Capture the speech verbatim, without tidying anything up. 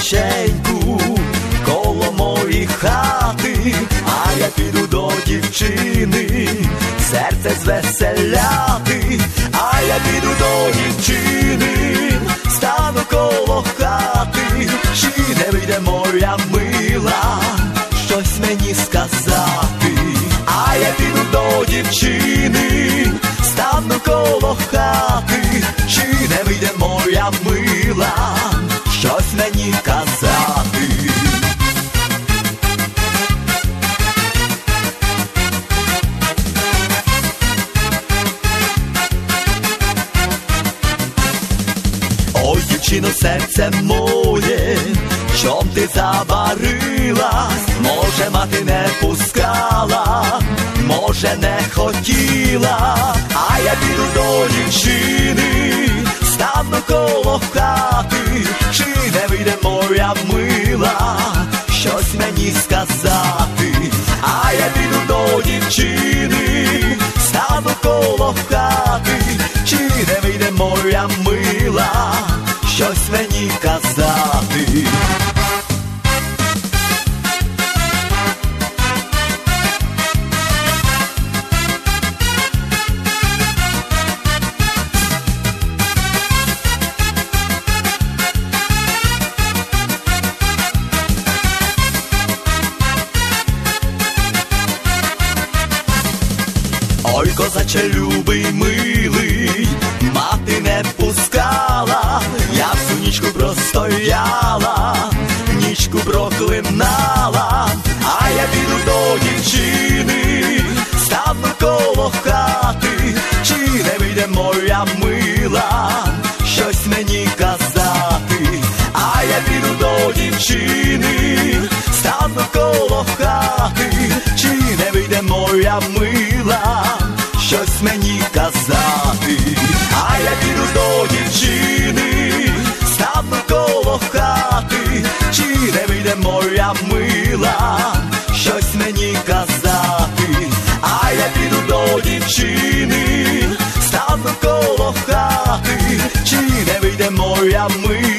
тихеньку коло мої хати, а я піду до дівчини серце звеселяти, а я піду до дівчини, стану коло хати, чи не вийде моя мила щось мені сказати, а я піду до дівчини, стану коло хати, чи не вийде моя мила щось мені казати. Ой, дівчино, серце моє, чом ти забарилась? Може, мати не пускала, може, не хотіла, а я піду до дівчини, стану коло хати, чи не вийде моя мила щось мені сказати, а я піду до дівчини, стану коло хати, чи не вийде моя мила щось мені казати. Ой, козаче любий, милий, мати не пускала, я всю нічку простояла, нічку проклинала, а я піду до дівчини, стану коло хати, чи не вийде моя мила щось мені казати, а я піду до дівчини, стану коло хати, чи не вийде моя мила щось мені казати, а я піду до дівчини, стану коло хати, чи не вийде моя мила щось мені казати, а я піду до дівчини, стану коло хати, чи не вийде моя мила